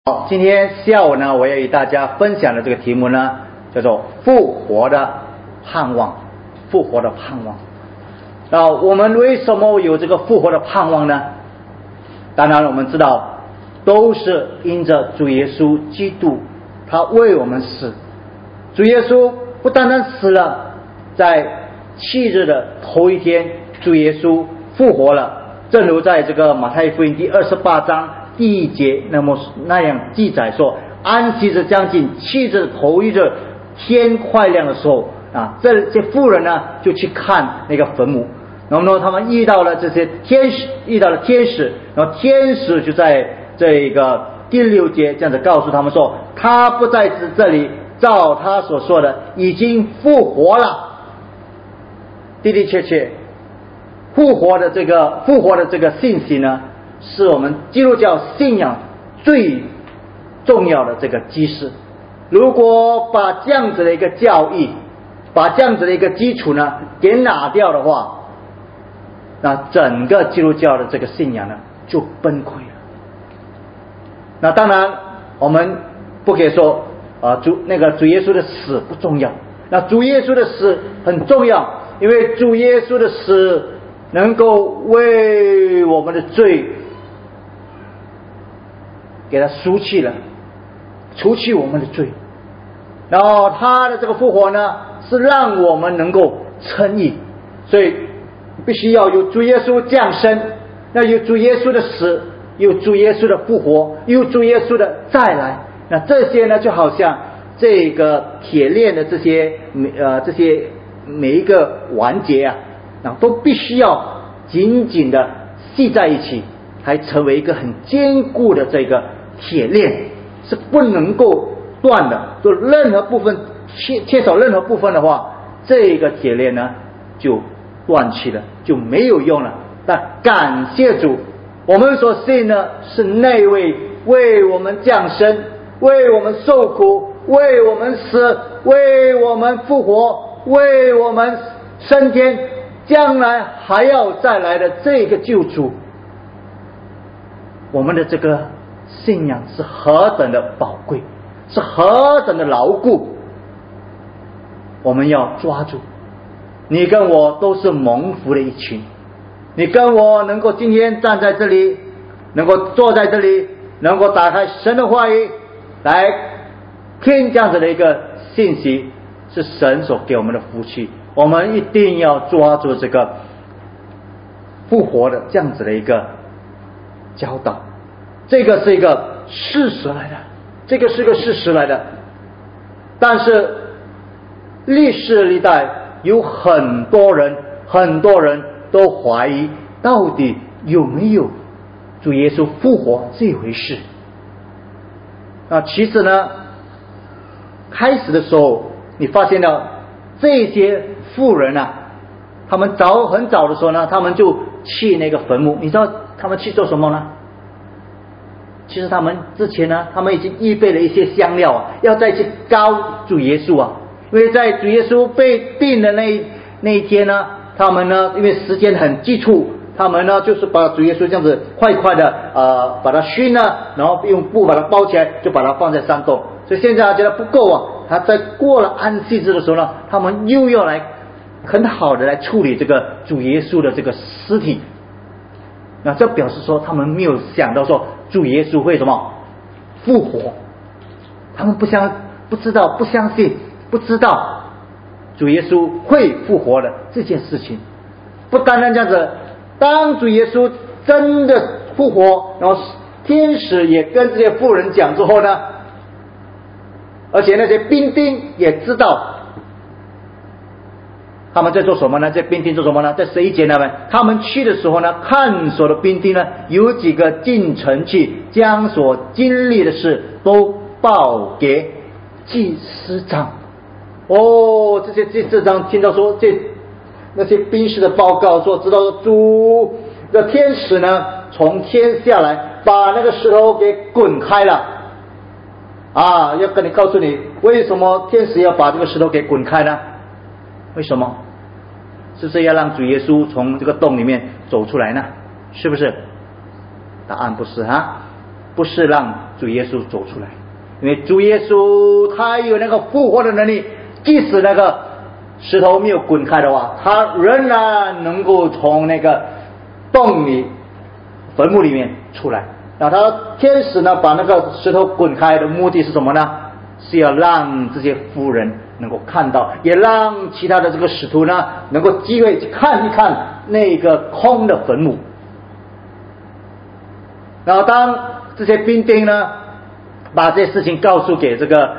好，今天下午呢，我要与大家分享的这个题目呢，叫做复活的盼望。复活的盼望。我们为什么有这个复活的盼望呢？当然我们知道，都是因着主耶稣基督，他为我们死。主耶稣不单单死了，在7日的头一天，主耶稣复活了。正如在这个马太福音第28章第1节那样记载说，安息日将近7日的头一日，天快亮的时候这些妇人呢就去看那个坟墓，然后他们遇到了天使，然后天使就在这个第6节这样子告诉他们说，他不在这里，照他所说的已经复活了。的的确确，复活的这个信息呢，是我们基督教信仰最重要的这个基石。如果把这样子的一个教义，把这样子的一个基础呢给拿掉的话，那整个基督教的这个信仰呢就崩溃了。那当然我们不可以说主耶稣的死不重要，那主耶稣的死很重要，因为主耶稣的死能够为我们的罪给他赎去了，除去我们的罪。然后他的这个复活呢，是让我们能够称义，所以必须要有主耶稣降生，那有主耶稣的死，有主耶稣的复活，有主耶稣的再来。那这些呢，就好像这个铁链的这些每一个环节都必须要紧紧的系在一起，才成为一个很坚固的这个铁链，是不能够断的。就任何部分缺少任何部分的话，这个铁链呢就断去了，就没有用了。但感谢主，我们所信的是那位为我们降生，为我们受苦，为我们死，为我们复活，为我们升天，将来还要再来的这个救主。我们的这个信仰是何等的宝贵，是何等的牢固，我们要抓住。你跟我都是蒙福的一群，你跟我能够今天站在这里，能够坐在这里，能够打开神的话语来听这样子的一个信息，是神所给我们的福气。我们一定要抓住这个复活的这样子的一个教导，这个是一个事实来的，这个是个事实来的。但是历世历代有很多人都怀疑到底有没有主耶稣复活这一回事。其实呢，开始的时候你发现了这些妇人他们很早的时候呢，他们就去那个坟墓。你知道他们去做什么呢？其实他们之前呢，他们已经预备了一些香料要再去膏主耶稣因为在主耶稣被钉的那一天呢，他们呢因为时间很急促，他们呢就是把主耶稣这样子快快的把它熏了，然后用布把它包起来，就把它放在山洞。所以现在觉得不够他在过了安息日的时候呢，他们又要来很好的来处理这个主耶稣的这个尸体。那这表示说他们没有想到说主耶稣会什么复活，他们不知道主耶稣会复活的这件事情。不单单这样子，当主耶稣真的复活，然后天使也跟这些妇人讲之后呢，而且那些兵丁也知道他们在做什么呢？这兵丁做什么呢？在11节他们去的时候呢，看守的兵丁呢，有几个进城去，将所经历的事都报给祭司长。这些祭司长听到说那些兵士的报告说，知道主的天使呢从天下来，把那个石头给滚开了要跟你告诉你，为什么天使要把这个石头给滚开呢？为什么？是不是要让主耶稣从这个洞里面走出来呢？是不是？答案不是不是让主耶稣走出来，因为主耶稣他有那个复活的能力，即使那个石头没有滚开的话，他仍然能够从那个洞里坟墓里面出来。那他天使呢把那个石头滚开的目的是什么呢？是要让这些妇人能够看到，也让其他的这个使徒呢能够机会去看一看那个空的坟墓。然后当这些兵丁呢把这些事情告诉给这个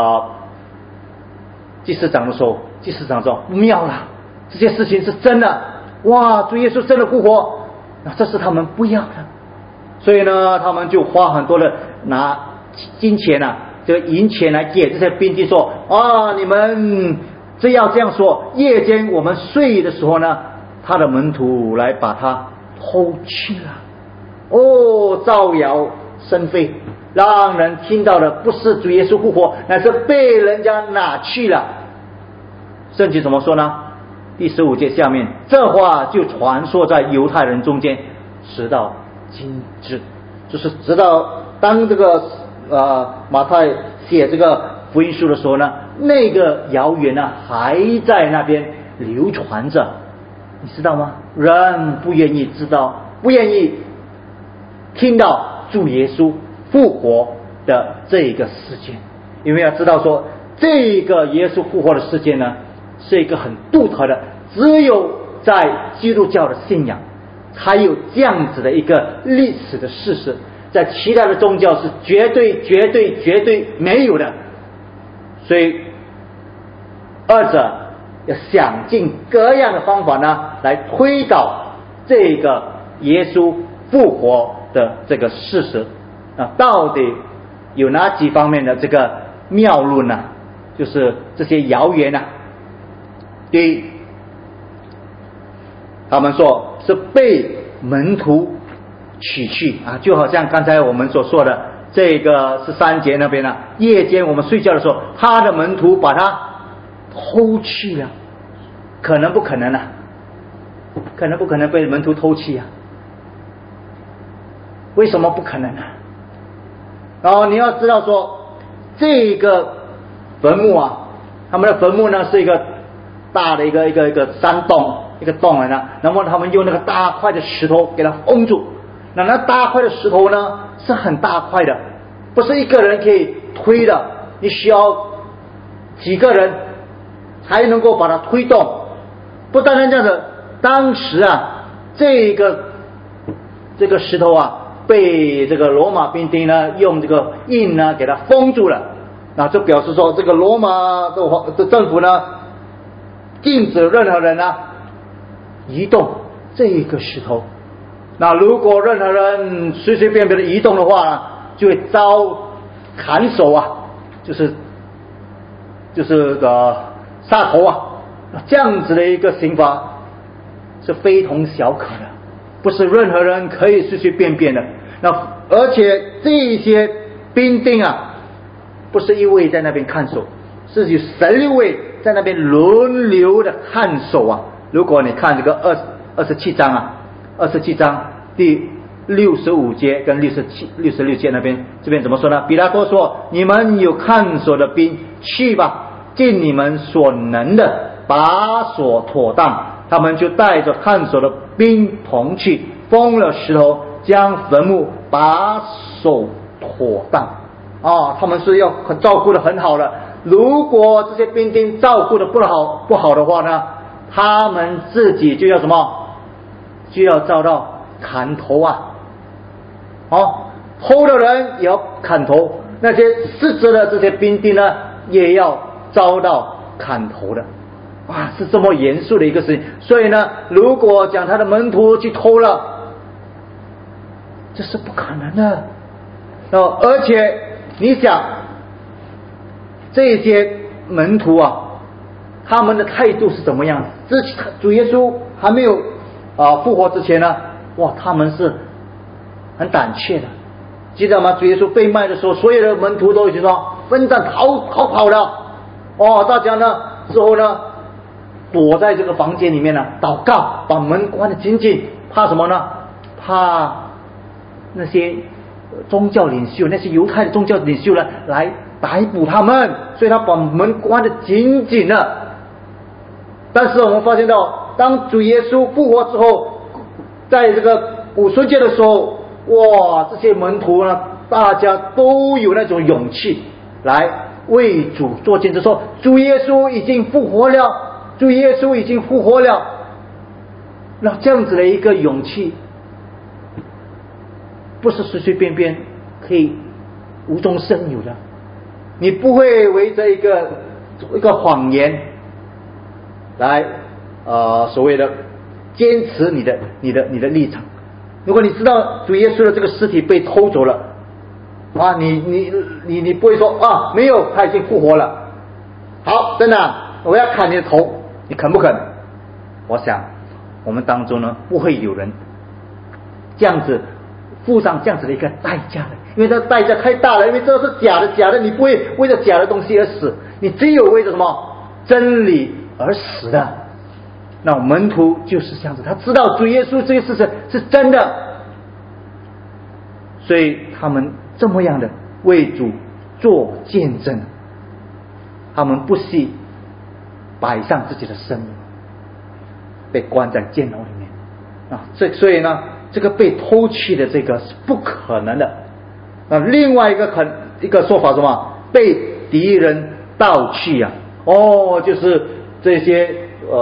祭司长的时候，祭司长说妙了，这些事情是真的，哇，主耶稣真的复活，那这是他们不要的，所以呢他们就花很多的拿金钱啊，这个银钱来给这些兵丁说啊，你们这要这样说，夜间我们睡的时候呢，他的门徒来把他偷去了，哦，造谣生非，让人听到的不是主耶稣复活，乃是被人家拿去了。圣经怎么说呢？第15节下面，这话就传说在犹太人中间，直到今日，就是直到当这个马太写这个福音书的时候呢，那个谣言呢还在那边流传着，你知道吗？人不愿意知道，不愿意听到主耶稣复活的这个事件，因为要知道说，这个耶稣复活的事件呢，是一个很独特的，只有在基督教的信仰才有这样子的一个历史的事实，在其他的宗教是绝对没有的。所以二者要想尽各样的方法呢，来推导这个耶稣复活的这个事实啊，到底有哪几方面的这个谬论呢？就是这些谣言呢。第一，他们说是被门徒取去啊，就好像刚才我们所说的这个13节那边呢，夜间我们睡觉的时候，他的门徒把他偷去了，可能不可能啊？可能不可能被门徒偷去啊？为什么不可能呢？然后你要知道说，这个坟墓啊，他们的坟墓呢是一个大的一个山洞，一个洞来呢，然后他们用那个大块的石头给它封住。那大块的石头呢是很大块的，不是一个人可以推的，你需要几个人才能够把它推动。不单单这样子，当时啊这个石头啊被这个罗马兵丁呢用这个印呢给它封住了，那就表示说这个罗马的政府呢禁止任何人呢移动这个石头。那如果任何人随随便便的移动的话，就会遭砍手啊，就是杀头啊，这样子的一个刑罚是非同小可的，不是任何人可以随随便便的。那而且这些兵丁啊，不是一位在那边看守，是有16位在那边轮流的看守啊。如果你看这个27章啊，27章第65节跟66节那边，这边怎么说呢？彼拉多说：你们有看守的兵，去吧，尽你们所能的把守妥当。他们就带着看守的兵同去，封了石头，将坟墓把守妥当。他们是要照顾的很好的。如果这些兵丁照顾的不好的话呢，他们自己就要什么？就要遭到砍头啊！偷的人也要砍头，那些失职的这些兵丁呢，也要遭到砍头的。是这么严肃的一个事情。所以呢，如果讲他的门徒去偷了，这是不可能的。而且你想，这些门徒啊，他们的态度是怎么样？主耶稣还没有复活之前呢，他们是很胆怯的，记得吗？主耶稣被卖的时候，所有的门徒都已经说分散逃跑了。大家呢之后呢，躲在这个房间里面呢祷告，把门关得紧紧，怕什么呢？怕那些宗教领袖，那些犹太的宗教领袖呢，来逮捕他们，所以他把门关得紧紧的。但是我们发现到，当主耶稣复活之后，在这个五旬节的时候，哇，这些门徒呢，大家都有那种勇气来为主做见证，说主耶稣已经复活了，主耶稣已经复活了。那这样子的一个勇气，不是随随便便可以无中生有的。你不会围着一个谎言来所谓的坚持你的立场。如果你知道主耶稣的这个尸体被偷走了啊，你不会说啊，没有，他已经复活了，好，真的我要砍你的头，你肯不肯？我想我们当中呢，不会有人这样子付上这样子的一个代价的，因为这代价太大了，因为这是假的，你不会为了假的东西而死，你只有为着什么真理而死的。那门徒就是这样子，他知道主耶稣这个事情是真的，所以他们这么样的为主做见证，他们不惜摆上自己的生命，被关在监牢里面啊！所以呢，这个被偷去的这个是不可能的。那另外一个说法是什么？被敌人盗去啊！就是这些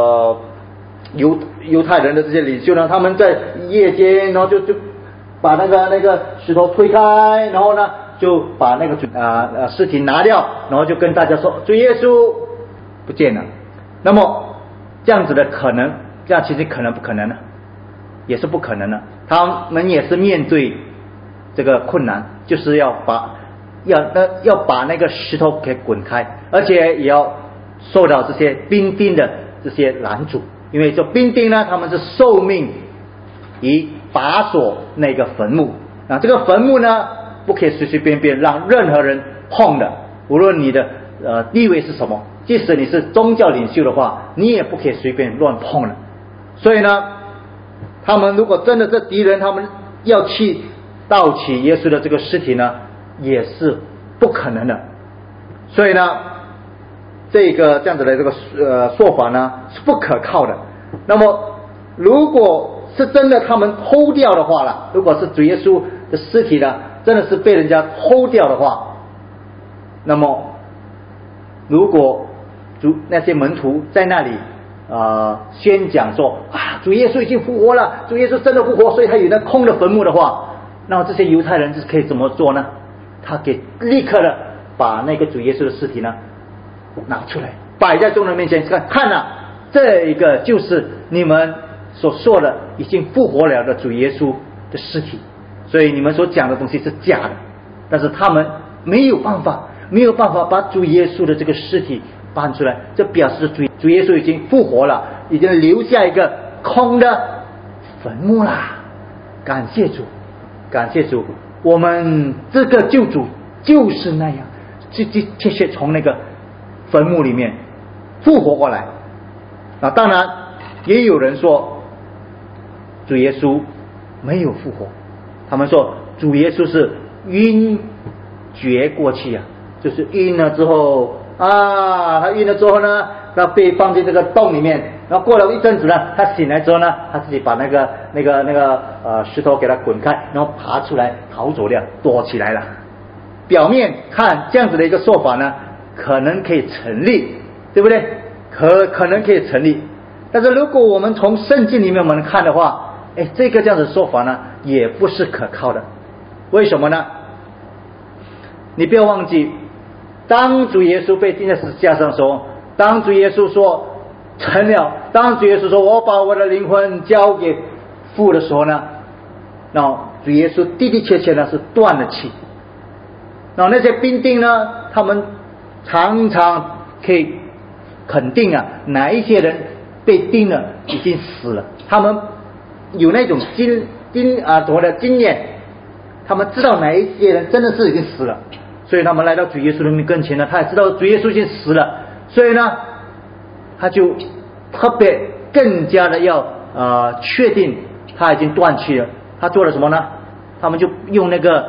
犹太人的这些领袖呢，他们在夜间，然后就把那个石头推开，然后呢就把那个尸体拿掉，然后就跟大家说主耶稣不见了。那么这样子的可能，这样其实可能不可能呢？也是不可能的。他们也是面对这个困难，就是要把那个石头给滚开，而且也要受到这些兵丁的这些拦阻。因为这兵丁呢，他们是受命以把守那个坟墓，这个坟墓呢不可以随随便便让任何人碰的，无论你的地位是什么，即使你是宗教领袖的话，你也不可以随便乱碰的。所以呢，他们如果真的这敌人他们要去盗取耶稣的这个尸体呢，也是不可能的。所以呢，这样子的这个说法呢是不可靠的。那么如果是真的他们偷掉的话了，如果是主耶稣的尸体呢真的是被人家偷掉的话，那么如果那些门徒在那里宣讲说主耶稣已经复活了，主耶稣真的复活，所以他有那空的坟墓的话，那么这些犹太人是可以怎么做呢？他给立刻的把那个主耶稣的尸体呢拿出来，摆在众人面前看啊，这一个就是你们所说的已经复活了的主耶稣的尸体，所以你们所讲的东西是假的。但是他们没有办法把主耶稣的这个尸体搬出来，这表示主耶稣已经复活了，已经留下一个空的坟墓啦。感谢主，我们这个救主就是那样确切从那个坟墓里面复活过来。当然也有人说主耶稣没有复活，他们说主耶稣是晕厥过去啊，就是晕了之后他晕了之后呢，他被放进这个洞里面，然后过了一阵子呢，他醒来之后呢，他自己把那个石头给他滚开，然后爬出来逃走了，躲起来了。表面看这样子的一个说法呢，可能可以成立，对不对？可能可以成立。但是如果我们从圣经里面我们看的话，这个这样的说法呢也不是可靠的。为什么呢？你不要忘记，当主耶稣被钉在十字架上的时候，当主耶稣说成了，当主耶稣说我把我的灵魂交给父的时候呢，那主耶稣的的确确呢是断了气。那些兵丁呢，他们常常可以肯定哪一些人被钉了已经死了，他们有那种经验，他们知道哪一些人真的是已经死了，所以他们来到主耶稣的跟前呢，他也知道主耶稣已经死了，所以呢他就特别更加的要确定他已经断气了。他做了什么呢？他们就用那个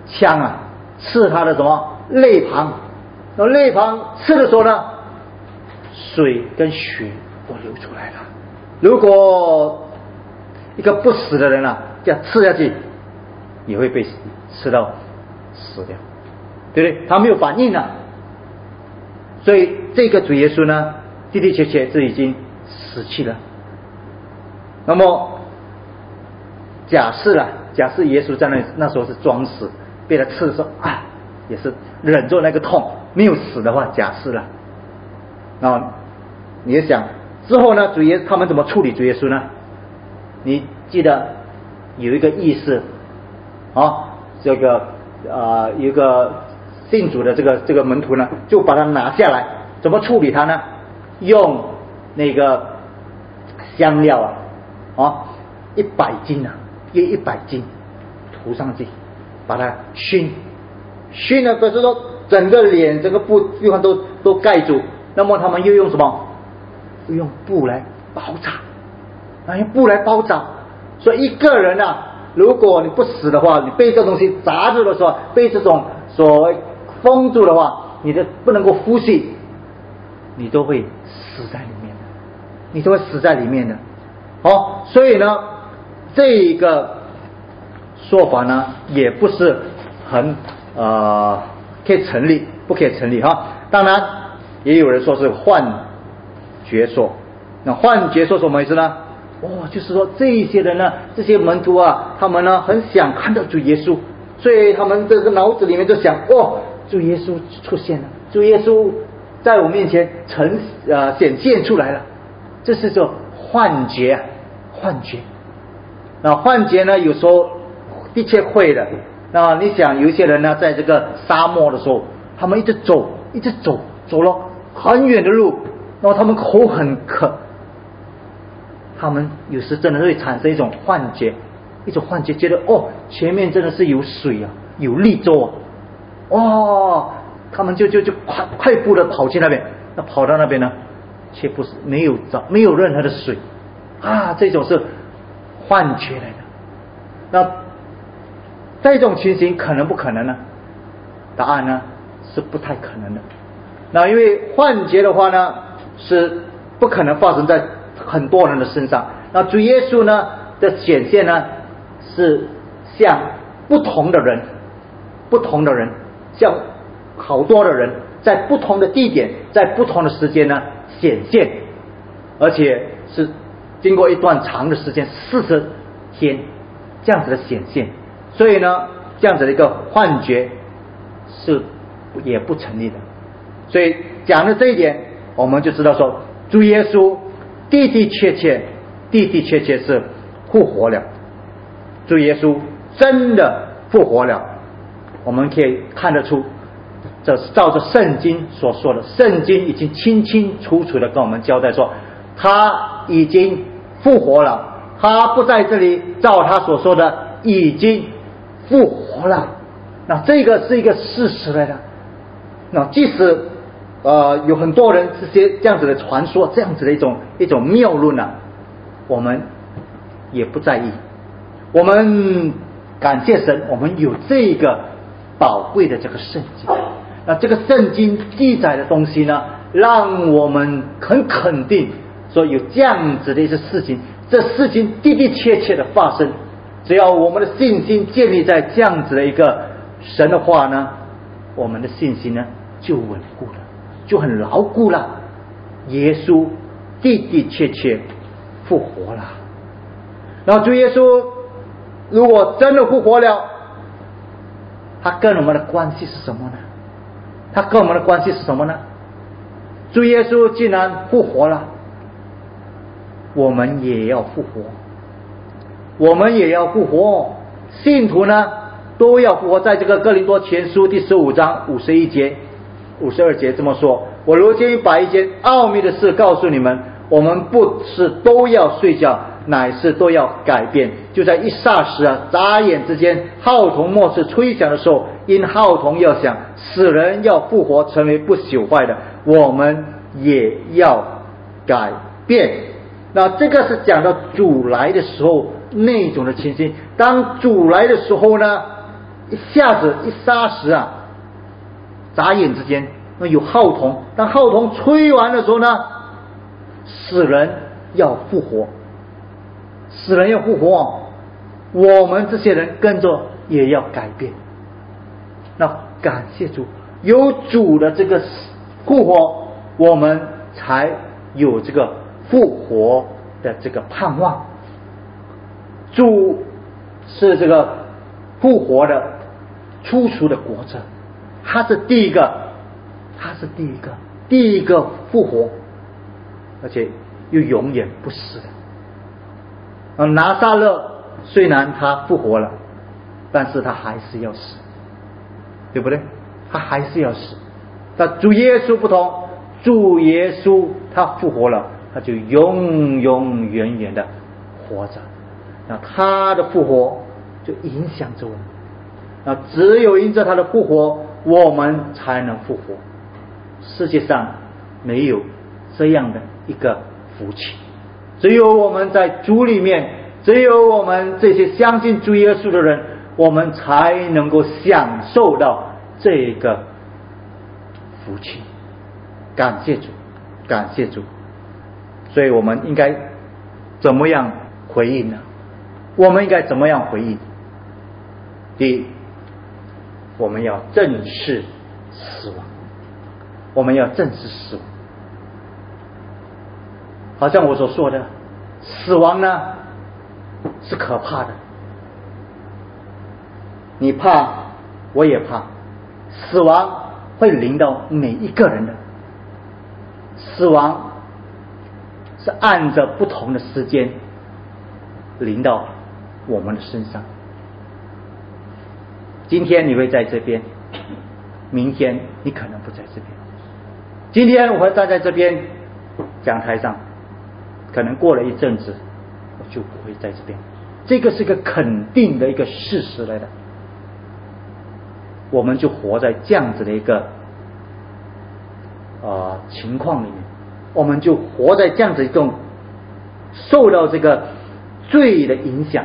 枪啊刺他的什么肋旁，然后肋旁刺的时候呢，水跟血都流出来了。如果一个不死的人啊，这样刺下去，也会被刺到死掉，对不对？他没有反应啊，所以这个主耶稣呢，的的确确是已经死去了。那么假设耶稣在那时候是装死，被他刺的时候啊，也是忍着那个痛，没有死的话，假设了。然后你也想之后呢，他们怎么处理主耶稣呢？你记得有一个意思啊，这个有一个信主的这个门徒呢，就把他拿下来，怎么处理他呢？用那个香料100斤约100斤涂上去，把它熏了，不是说整个脸整个地方都盖住，那么他们又用什么？用布来包扎，用布来包扎。所以一个人如果你不死的话，你被这东西砸住的时候，被这种所谓封住的话，你的不能够呼吸，你都会死在里面的，所以呢，这一个说法呢，也不是很可以成立，不可以成立哈。当然，也有人说是幻觉说。那幻觉说什么意思呢？就是说这一些人呢，这些门徒他们呢很想看到主耶稣，所以他们这个脑子里面就想，主耶稣出现了，主耶稣在我面前显现出来了，这是说幻觉。那幻觉呢，有时候的确会的。那你想，有一些人呢，在这个沙漠的时候，他们一直走了很远的路，然后他们口很渴，他们有时真的会产生一种幻觉，觉得前面真的是有水有绿洲他们就快步的跑去那边，那跑到那边呢，却不是没有任何的水这种是幻觉来的。那这种情形可能不可能呢？答案呢是不太可能的。那因为幻觉的话呢，是不可能发生在很多人的身上。那主耶稣呢的显现呢，是向不同的人，向好多的人，在不同的地点，在不同的时间呢显现，而且是经过一段长的时间，40天这样子的显现。所以呢，这样子的一个幻觉是也不成立的。所以讲了这一点，我们就知道说，主耶稣的的确确是复活了。主耶稣真的复活了，我们可以看得出，这是照着圣经所说的，圣经已经清清楚楚的跟我们交代说，他已经复活了，他不在这里，照他所说的已经复活了。那这个是一个事实来的。那即使有很多人这样子的传说，这样子的一种谬论我们也不在意。我们感谢神，我们有这个宝贵的这个圣经。那这个圣经记载的东西呢，让我们很肯定说有这样子的一些事情，这事情的的确确的发生。只要我们的信心建立在这样子的一个神的话呢，我们的信心呢就稳固了，就很牢固了。耶稣的的确确复活了。然后主耶稣如果真的复活了，他跟我们的关系是什么呢？主耶稣既然复活了，我们也要复活，信徒呢都要复活。在这个哥林多前书第15章51节52节这么说，我如今把一件奥秘的事告诉你们，我们不是都要睡觉，乃是都要改变。就在一霎时眨眼之间，号筒末世吹响的时候，因号筒要响，死人要复活，成为不朽坏的，我们也要改变。那这个是讲到主来的时候那种的情形。当主来的时候呢， 一下子一霎时啊，眨眼之间，那有号筒，当号筒吹完的时候呢，死人要复活，死人要复活，我们这些人跟着也要改变。那感谢主，有主的这个复活，我们才有这个复活的这个盼望。主是这个复活的初熟的果子，他是第一个复活，而且又永远不死的。拿撒勒虽然他复活了，但是他还是要死，对不对？他还是要死。但主耶稣不同，主耶稣他复活了，他就永永远远的活着。那他的复活就影响着我们，那只有因着他的复活，我们才能复活。世界上没有这样的一个福气，只有我们在主里面，只有我们这些相信主耶稣的人，我们才能够享受到这个福气。感谢主，感谢主。所以我们应该怎么样回应呢？我们应该怎么样回应？第一，我们要正视死亡，我们要正视死亡。好像我所说的，死亡呢是可怕的，你怕，我也怕，死亡会临到每一个人的。死亡是按着不同的时间临到我们的身上。今天你会在这边，明天你可能不在这边。今天我会站在这边讲台上，可能过了一阵子我就不会在这边。这个是个肯定的一个事实来的。我们就活在这样子的一个情况里面，我们就活在这样子一种受到这个罪的影响。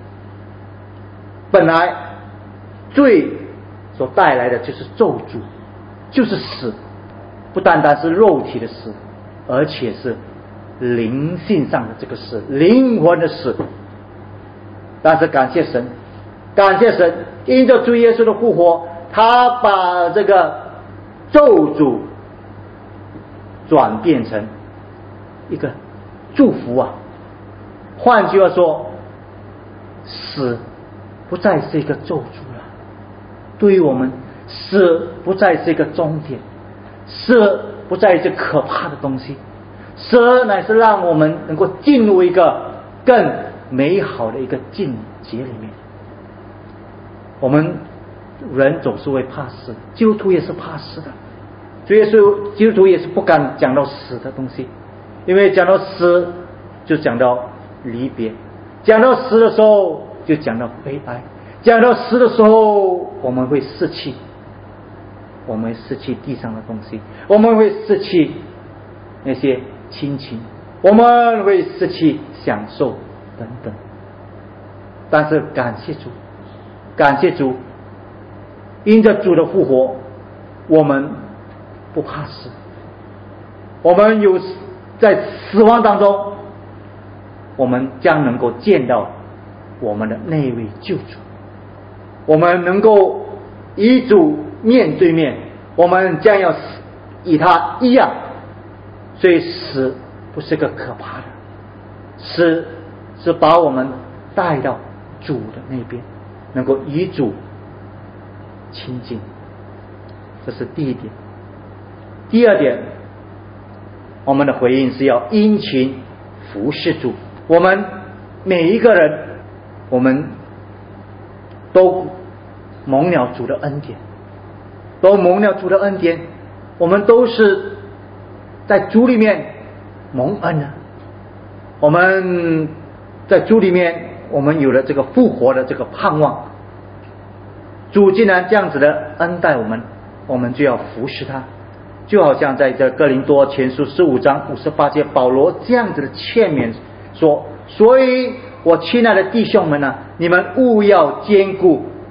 本来罪所带来的就是咒诅，就是死，不单单是肉体的死，而且是灵性上的这个死，灵魂的死。但是感谢神，感谢神，因着主耶稣的复活，他把这个咒诅转变成一个祝福啊！换句话说，死不再是一个咒诅了。对于我们，死不再是一个终点，死不再是可怕的东西，死乃是让我们能够进入一个更美好的一个境界里面。我们人总是会怕死，基督徒也是怕死的。主耶稣基督徒也是不敢讲到死的东西，因为讲到死就讲到离别，讲到死的时候就讲到悲哀，讲到死的时候我们会失去，我们会失去地上的东西，我们会失去那些亲情，我们会失去享受等等。但是感谢主，感谢主，因着主的复活，我们不怕死，我们有在死亡当中，我们将能够见到我们的那位救主，我们能够与主面对面，我们将要与他一样。所以死不是个可怕的，死是把我们带到主的那边，能够与主亲近。这是第一点。第二点，我们的回应是要殷勤服侍主。我们每一个人，我们都蒙了主的恩典，都蒙了主的恩典，我们都是在主里面蒙恩的。我们在主里面，我们有了这个复活的这个盼望。主既然这样子的恩待我们，我们就要服侍他。就好像在这哥林多前书15章58节，保罗这样子的劝勉说：所以我亲爱的弟兄们啊，你们务要坚固，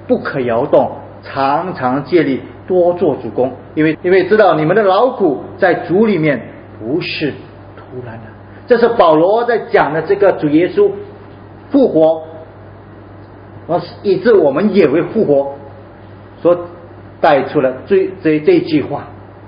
不可摇动，常常竭力多做主工，因为知道你们的劳苦在主里面不是突然的。这是保罗在讲的这个主耶稣复活，以致我们也会复活，所带出了这句话。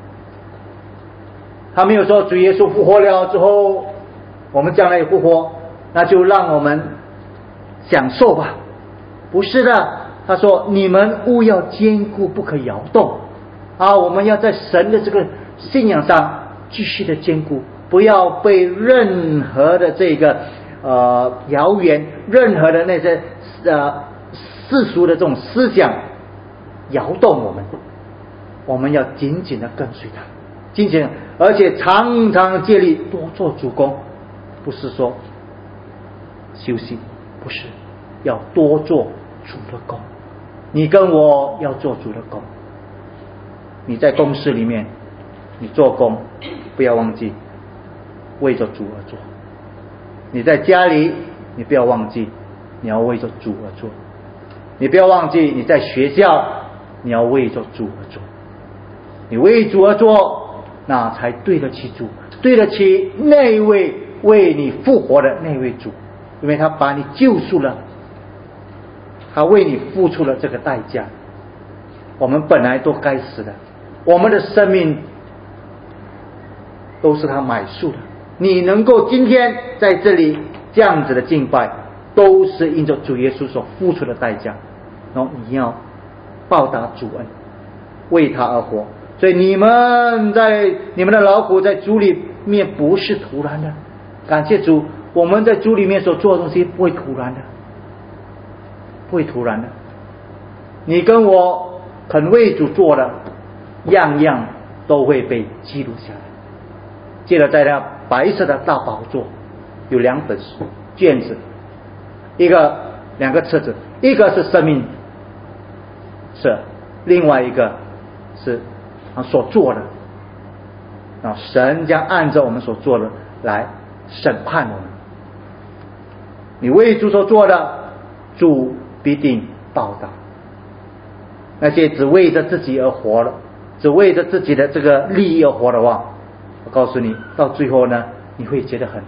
他没有说主耶稣复活了之后，我们将来也复活，那就让我们享受吧。不是的，他说你们务要坚固，不可摇动啊！我们要在神的这个信仰上继续的坚固，不要被任何的这个谣言，任何的那些世俗的这种思想摇动我们。我们要紧紧的跟随他，紧紧，而且常常竭力多做主工，不是说休息，不是，要多做主的工。你跟我要做主的工。你在公司里面你做工，不要忘记为着主而做。你在家里，你不要忘记你要为着主而做。你不要忘记你在学校，你要为着主而做。你为主而做，那才对得起主，对得起那位为你复活的那位主，因为他把你救赎了，他为你付出了这个代价。我们本来都该死的，我们的生命都是他买赎的。你能够今天在这里这样子的敬拜，都是因着主耶稣所付出的代价。然后你要报答主恩，为他而活。所以你们的劳苦在主里面不是突然的。感谢主，我们在主里面所做的东西不会突然的，不会突然的。你跟我肯为主做的，样样都会被记录下来。接着在那白色的大宝座有2本卷子，两个册子，一个是生命册，另外一个是所做的。神将按照我们所做的来审判我们。你为主所做的，主必定报答。那些只为着自己而活了，只为着自己的这个利益而活的话，我告诉你，到最后呢，你会觉得很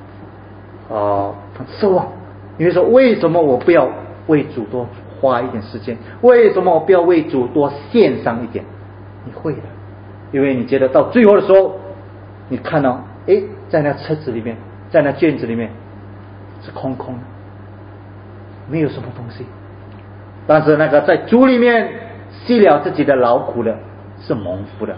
失望。你会说，为什么我不要为主多花一点时间？为什么我不要为主多献上一点？你会的，因为你觉得到最后的时候，你看到在那册子里面，在那卷子里面是空空的，没有什么东西。但是那个在主里面牺了自己的劳苦的，是蒙福的。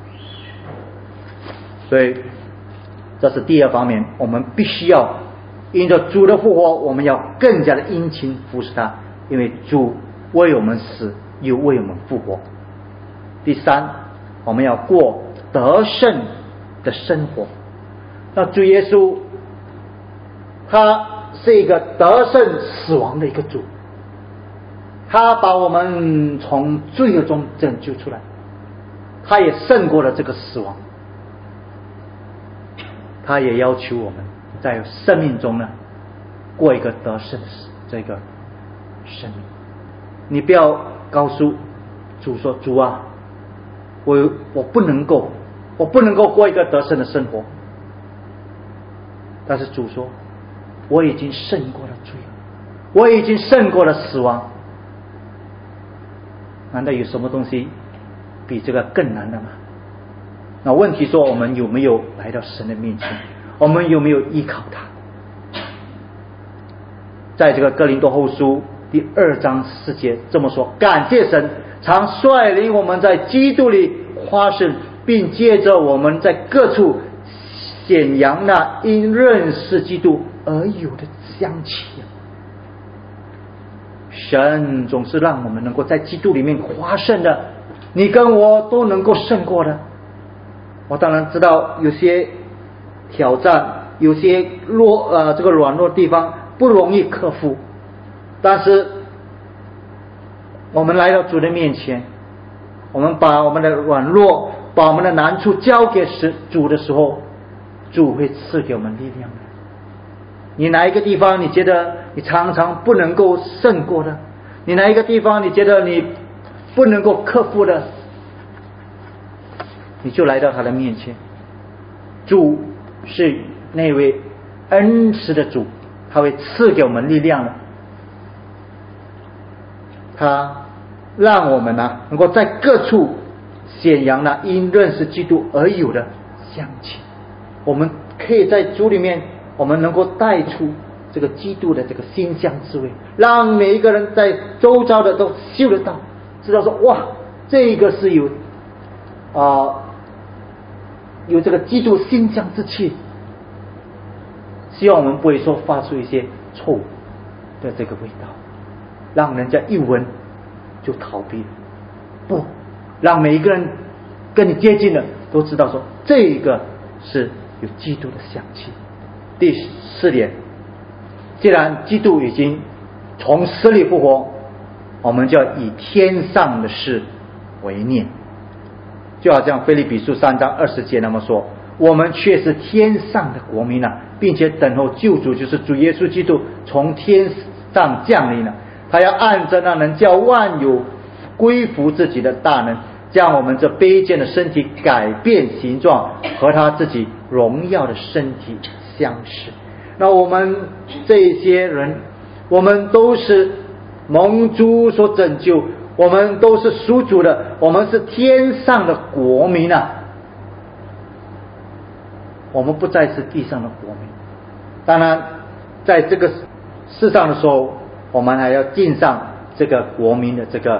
所以这是第2方面，我们必须要因着主的复活，我们要更加的殷勤服侍他，因为主为我们死，又为我们复活。第3，我们要过得胜的生活。那主耶稣他是一个得胜死亡的一个主，他把我们从罪恶中拯救出来，他也胜过了这个死亡。他也要求我们在生命中呢，过一个得胜的这个生命。你不要告诉主说，主啊，我不能够过一个得胜的生活。但是主说，我已经胜过了罪，我已经胜过了死亡。难道有什么东西比这个更难的吗？那问题说，我们有没有来到神的面前？我们有没有依靠他？在这个哥林多后书第2章4节这么说：感谢神，常率领我们在基督里夸胜，并借着我们在各处显扬那因认识基督而有的香气。神总是让我们能够在基督里面夸胜的，你跟我都能够胜过的。我当然知道有些挑战，有些这个软弱的地方不容易克服，但是我们来到主的面前，我们把我们的软弱，把我们的难处交给主的时候，主会赐给我们力量的。你哪一个地方你觉得你常常不能够胜过的， 你哪一个地方你觉得你不能够克服的，你就来到他的面前。主是那位恩慈的主，他会赐给我们力量的，他让我们能够在各处显扬因认识基督而有的香气。我们可以在主里面，我们能够带出这个基督的这个馨香之味，让每一个人在周遭的都嗅得到，知道说哇，这个是有这个基督馨香之气。希望我们不会说发出一些臭的这个味道，让人家一闻就逃避了。不，让每一个人跟你接近的都知道说这个是有基督的香气。第4点，既然基督已经从死里复活，我们就要以天上的事为念。就好像腓立比书3章20节那么说，我们却是天上的国民并且等候救主，就是主耶稣基督从天上降临了。他要按着那能叫万有归服自己的大能，将我们这卑贱的身体改变形状，和他自己荣耀的身体相似。那我们这些人，我们都是蒙主所拯救，我们都是属主的，我们是天上的国民我们不再是地上的国民。当然在这个世上的时候，我们还要尽上这个国民的这个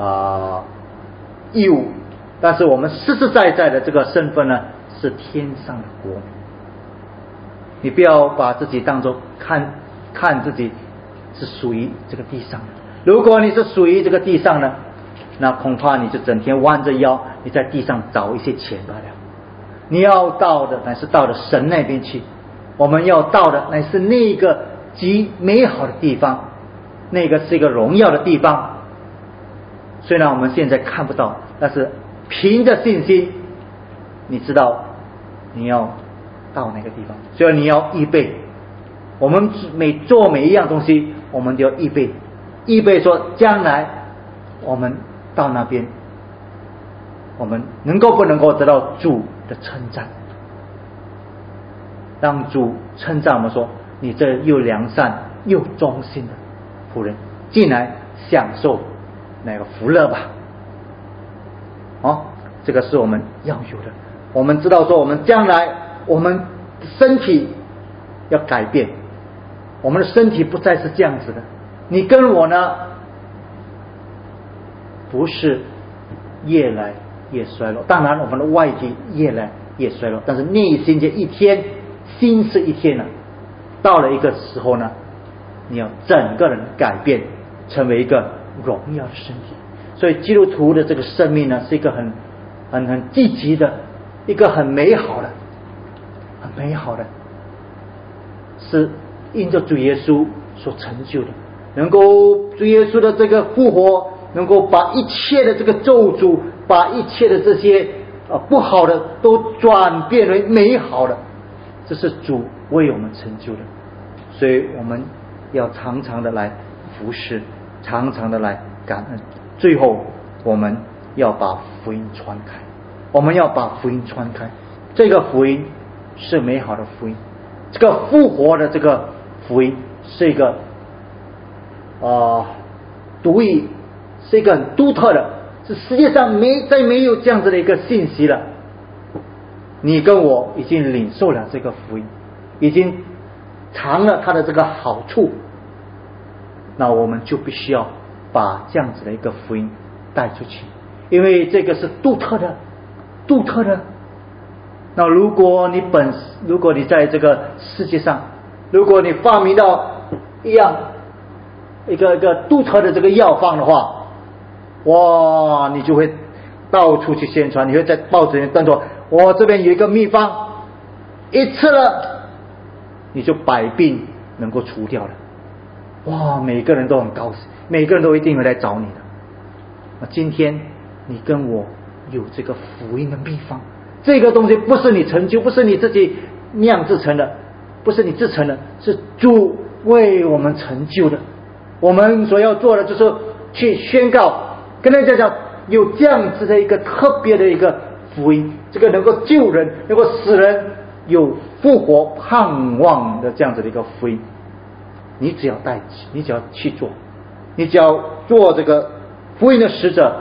义务，但是我们实实在在的这个身份是天上的国民。你不要把自己当作看自己是属于这个地上的。如果你是属于这个地上的，那恐怕你就整天弯着腰，你在地上找一些钱罢了。你要到的乃是到了神那边去，我们要到的乃是那个极美好的地方，那个是一个荣耀的地方。虽然我们现在看不到，但是凭着信心，你知道你要到那个地方，所以你要预备。我们做每一样东西，我们就要预备说将来我们到那边，我们不能够得到主的称赞，让主称赞我们说，你这又良善又忠心的仆人，进来享受那个福乐吧。这个是我们要有的。我们知道说，我们将来我们身体要改变，我们的身体不再是这样子的。你跟我呢，不是越来越衰落，当然我们的外体越来越衰落，但是内心这一天心是一天到了一个时候呢，你要整个人改变，成为一个荣耀的身体。所以基督徒的这个生命呢，是一个很积极的，一个很美好的，是因着主耶稣所成就的，能够主耶稣的这个复活，能够把一切的这个咒诅，把一切的这些不好的都转变为美好的，这是主为我们成就的。所以我们要常常的来服侍，常常的来感恩。最后我们要把福音传开，这个福音是美好的福音，这个复活的这个福音是一个独一，是一个很独特的，是世界上再没有这样子的一个信息了。你跟我已经领受了这个福音，已经尝了它的这个好处，那我们就必须要把这样子的一个福音带出去，因为这个是独特的。那如果你在这个世界上，如果你发明到一个独特的这个药方的话，哇，你就会到处去宣传，你会在报纸里登说，我这边有一个秘方，一吃了你就百病能够除掉了。哇，每个人都很高兴，每个人都一定会来找你的。那今天你跟我有这个福音的秘方，这个东西不是你成就，不是你自己酿制成的，不是你制成的，是主为我们成就的。我们所要做的就是去宣告，跟大家讲有这样子的一个特别的一个福音，这个能够救人，能够使人有复活盼望的这样子的一个福音。你只要带起，你只要去做，你只要做这个福音的使者，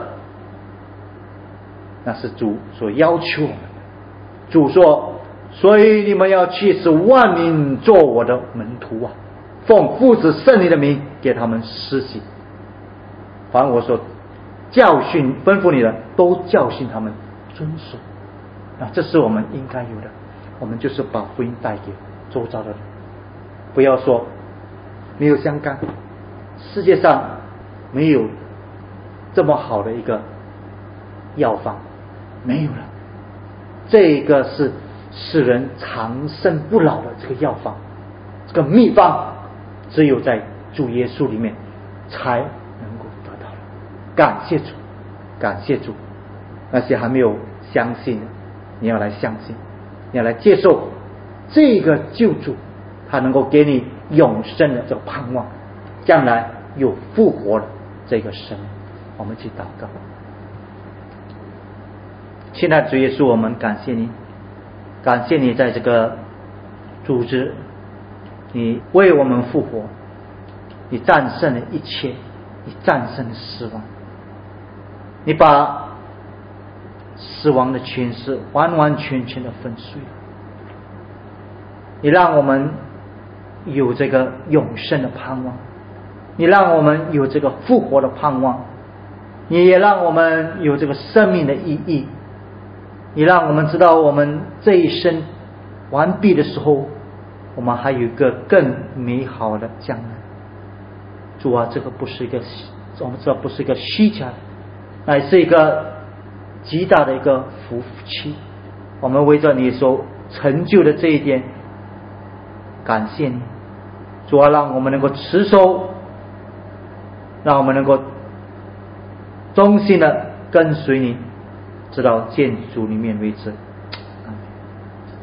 那是主所要求我们的。主说，所以你们要去使万民做我的门徒啊，奉父子圣灵的名给他们施洗，凡我所教训吩咐你的，都教训他们遵守。这是我们应该有的，我们就是把福音带给周遭的人。不要说没有相干，世界上没有这么好的一个药方，没有了。这个是使人长生不老的这个药方，这个秘方只有在主耶稣里面才能够得到了。感谢主，感谢主。那些还没有相信的，你要来相信，你要来接受这个救主，他能够给你永生的这个盼望，将来有复活的这个生命。我们去祷告。亲爱的主耶稣，我们感谢你，感谢你在这个组织，你为我们复活，你战胜了一切，你战胜了死亡，你把死亡的权势完完全全的粉碎了，你让我们有这个永生的盼望，你让我们有这个复活的盼望，你也让我们有这个生命的意义，你让我们知道我们这一生完毕的时候，我们还有一个更美好的将来。主啊，这个不是一个，我们知道不是一个虚假的，乃是一个极大的一个福气。我们为着你所成就的这一点感谢你。主啊，让我们能够持守，让我们能够忠心的跟随你，直到见主里面为止。